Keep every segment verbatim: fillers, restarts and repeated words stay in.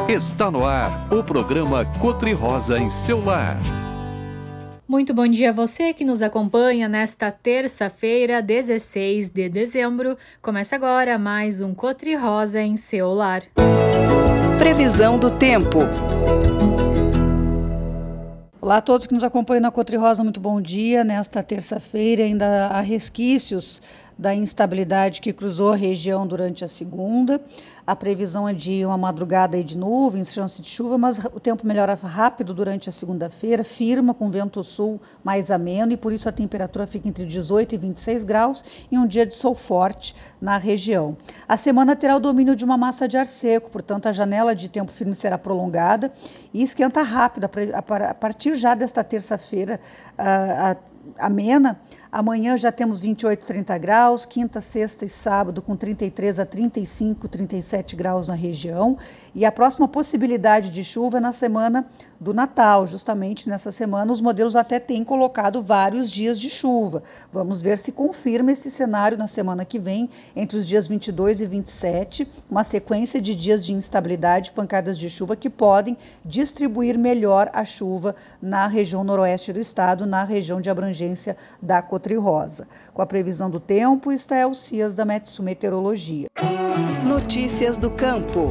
Está no ar o programa Cotri-Rosa em seu lar. Muito bom dia a você que nos acompanha nesta terça-feira, dezesseis de dezembro. Começa agora mais um Cotri-Rosa em seu lar. Previsão do tempo. Olá a todos que nos acompanham na Cotri-Rosa, muito bom dia. Nesta terça-feira ainda há resquícios da instabilidade que cruzou a região durante a segunda. A previsão é de uma madrugada de nuvens, chance de chuva, mas o tempo melhora rápido durante a segunda-feira, firma com vento sul mais ameno e por isso a temperatura fica entre dezoito e vinte e seis graus e um dia de sol forte na região. A semana terá o domínio de uma massa de ar seco, portanto a janela de tempo firme será prolongada e esquenta rápido a partir já desta terça-feira amena. Amanhã já temos vinte e oito, trinta graus, quinta, sexta e sábado com trinta e três a trinta e cinco, trinta e sete graus na região. E a próxima possibilidade de chuva é na semana do Natal, justamente nessa semana os modelos até têm colocado vários dias de chuva. Vamos ver se confirma esse cenário na semana que vem, entre os dias vinte e dois e vinte e sete, uma sequência de dias de instabilidade, pancadas de chuva que podem distribuir melhor a chuva na região noroeste do estado, na região de abrangência da Cotri-Rosa. Com a previsão do tempo, está é o Cias da Metsu Meteorologia. Notícias do campo.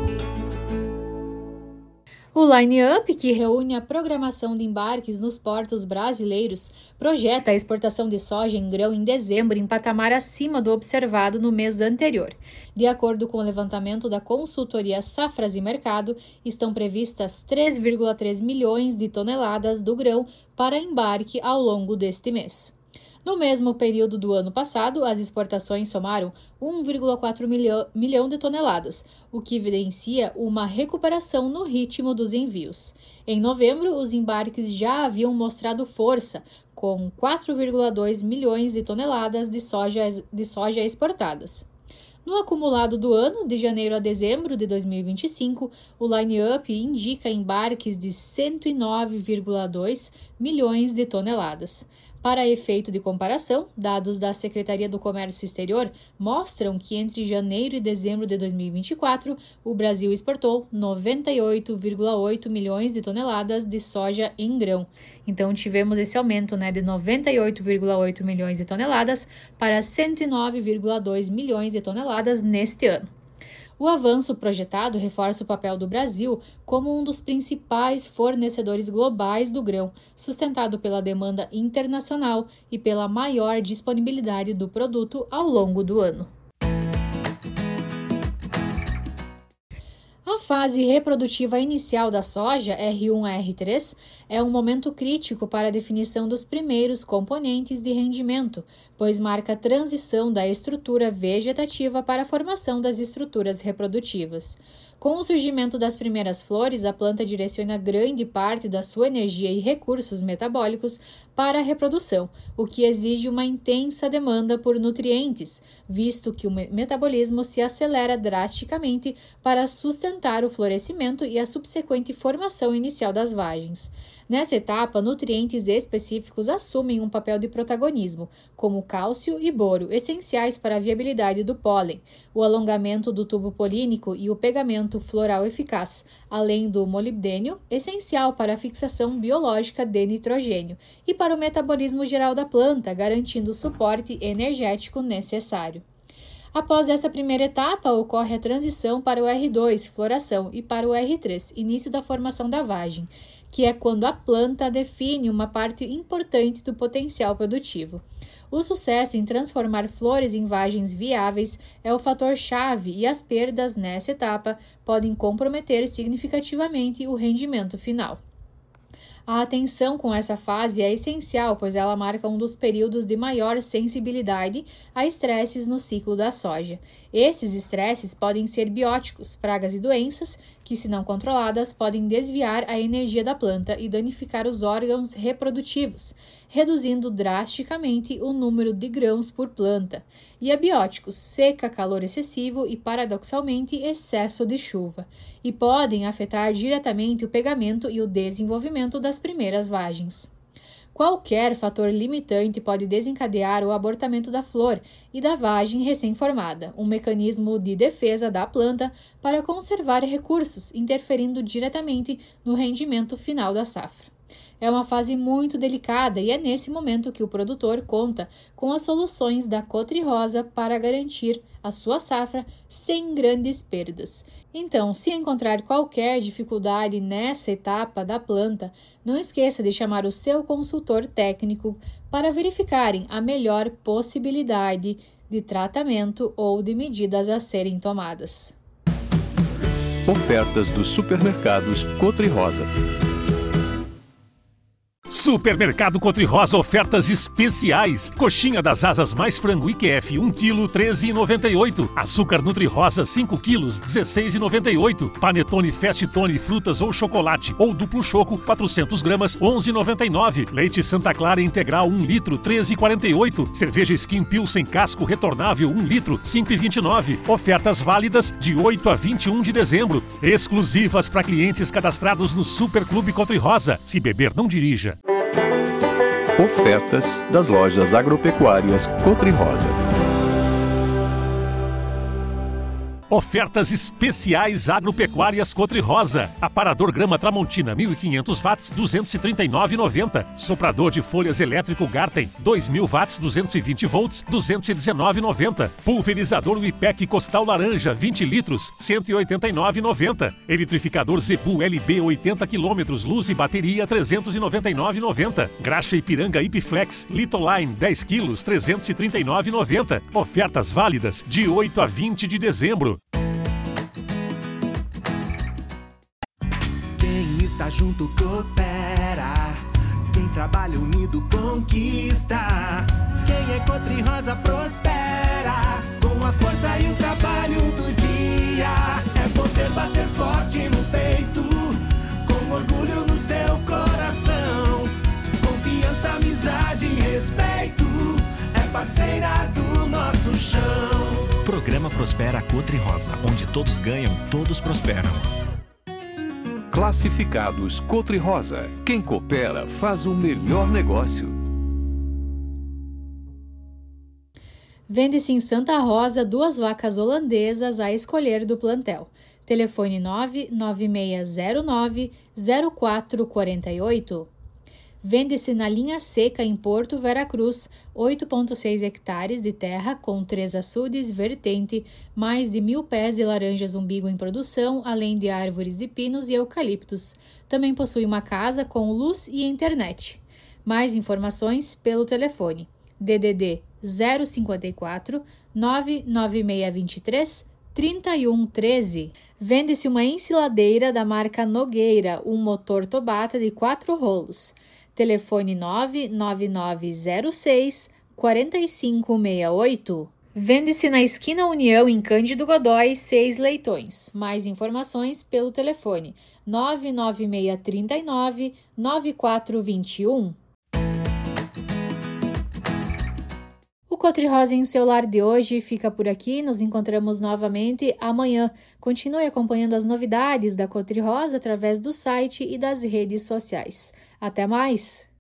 O line-up, que reúne a programação de embarques nos portos brasileiros, projeta a exportação de soja em grão em dezembro em patamar acima do observado no mês anterior. De acordo com o levantamento da consultoria Safras e Mercado, estão previstas três vírgula três milhões de toneladas do grão para embarque ao longo deste mês. No mesmo período do ano passado, as exportações somaram um vírgula quatro milhão de toneladas, o que evidencia uma recuperação no ritmo dos envios. Em novembro, os embarques já haviam mostrado força, com quatro vírgula dois milhões de toneladas de soja, de soja exportadas. No acumulado do ano, de janeiro a dezembro de dois mil e vinte e cinco, o line-up indica embarques de cento e nove vírgula dois milhões de toneladas. Para efeito de comparação, dados da Secretaria do Comércio Exterior mostram que entre janeiro e dezembro de dois mil e vinte e quatro, o Brasil exportou noventa e oito vírgula oito milhões de toneladas de soja em grão. Então, tivemos esse aumento, né, de noventa e oito vírgula oito milhões de toneladas para cento e nove vírgula dois milhões de toneladas neste ano. O avanço projetado reforça o papel do Brasil como um dos principais fornecedores globais do grão, sustentado pela demanda internacional e pela maior disponibilidade do produto ao longo do ano. A fase reprodutiva inicial da soja, R um a R três, é um momento crítico para a definição dos primeiros componentes de rendimento, pois marca a transição da estrutura vegetativa para a formação das estruturas reprodutivas. Com o surgimento das primeiras flores, a planta direciona grande parte da sua energia e recursos metabólicos para a reprodução, o que exige uma intensa demanda por nutrientes, visto que o metabolismo se acelera drasticamente para sustentar o florescimento e a subsequente formação inicial das vagens. Nessa etapa, nutrientes específicos assumem um papel de protagonismo, como cálcio e boro, essenciais para a viabilidade do pólen, o alongamento do tubo polínico e o pegamento floral eficaz, além do molibdênio, essencial para a fixação biológica de nitrogênio, e para o metabolismo geral da planta, garantindo o suporte energético necessário. Após essa primeira etapa, ocorre a transição para o R dois, floração, e para o R três, início da formação da vagem, que é quando a planta define uma parte importante do potencial produtivo. O sucesso em transformar flores em vagens viáveis é o fator-chave e as perdas nessa etapa podem comprometer significativamente o rendimento final. A atenção com essa fase é essencial, pois ela marca um dos períodos de maior sensibilidade a estresses no ciclo da soja. Esses estresses podem ser bióticos, pragas e doenças, que, se não controladas, podem desviar a energia da planta e danificar os órgãos reprodutivos, reduzindo drasticamente o número de grãos por planta. E abióticos, seca, calor excessivo e, paradoxalmente, excesso de chuva, e podem afetar diretamente o pegamento e o desenvolvimento das primeiras vagens. Qualquer fator limitante pode desencadear o abortamento da flor e da vagem recém-formada, um mecanismo de defesa da planta para conservar recursos, interferindo diretamente no rendimento final da safra. É uma fase muito delicada e é nesse momento que o produtor conta com as soluções da Cotri-Rosa para garantir a sua safra sem grandes perdas. Então, se encontrar qualquer dificuldade nessa etapa da planta, não esqueça de chamar o seu consultor técnico para verificarem a melhor possibilidade de tratamento ou de medidas a serem tomadas. Ofertas dos supermercados Cotri-Rosa. Supermercado Cotri-Rosa, ofertas especiais. Coxinha das asas mais frango I Q F, um quilo, treze reais e noventa e oito centavos. Açúcar Nutri-Rosa, cinco quilos, dezesseis reais e noventa e oito centavos. Panetone Fast Tone, frutas ou chocolate, ou duplo choco, quatrocentas gramas, onze reais e noventa e nove centavos. Leite Santa Clara Integral, um litro, treze reais e quarenta e oito centavos. Cerveja Skin Pilsen Casco Retornável, um litro, cinco reais e vinte e nove centavos. Ofertas válidas de oito a vinte e um de dezembro. Exclusivas para clientes cadastrados no Super Clube Cotri-Rosa. Se beber, não dirija. Ofertas das lojas agropecuárias Cotri-Rosa. Ofertas especiais agropecuárias Cotri-Rosa. Aparador grama Tramontina mil e quinhentos watts, duzentos e trinta e nove reais e noventa centavos. Soprador de folhas elétrico Garten, dois mil watts, duzentos e vinte volts, duzentos e dezenove reais e noventa centavos. Pulverizador Wipec Costal Laranja, vinte litros, cento e oitenta e nove reais e noventa centavos. Eletrificador Zebu L B oitenta quilômetros, luz e bateria, trezentos e noventa e nove reais e noventa centavos. Graxa Ipiranga Ipflex Litoline, dez quilos, trezentos e trinta e nove reais e noventa centavos. Ofertas válidas de oito a vinte de dezembro. Quem está junto coopera, quem trabalha unido conquista. Quem é Cotri-Rosa prospera, com a força e o trabalho do dia. É poder bater forte no peito, com orgulho no seu coração. Confiança, amizade e respeito, é parceira do nosso chão. Programa Prospera Cotri-Rosa, onde todos ganham, todos prosperam. Classificados Cotri-Rosa. Quem coopera faz o melhor negócio. Vende-se em Santa Rosa duas vacas holandesas a escolher do plantel. Telefone nove nove seis zero nove zero quatro quatro oito. Vende-se na linha seca em Porto Veracruz, oito vírgula seis hectares de terra com três açudes, vertente, mais de mil pés de laranjas umbigo em produção, além de árvores de pinos e eucaliptos. Também possui uma casa com luz e internet. Mais informações pelo telefone D D D zero cinquenta e quatro, nove nove seis dois três, trinta e um treze. Vende-se uma ensiladeira da marca Nogueira, um motor Tobata de quatro rolos. Telefone nove nove nove zero seis, quatro cinco seis oito. Vende-se na esquina União, em Cândido Godói, seis leitões. Mais informações pelo telefone nove nove seis três nove, nove quatro dois um. O Cotri-Rosa em seu lar de hoje fica por aqui. Nos encontramos novamente amanhã. Continue acompanhando as novidades da Cotri-Rosa através do site e das redes sociais. Até mais!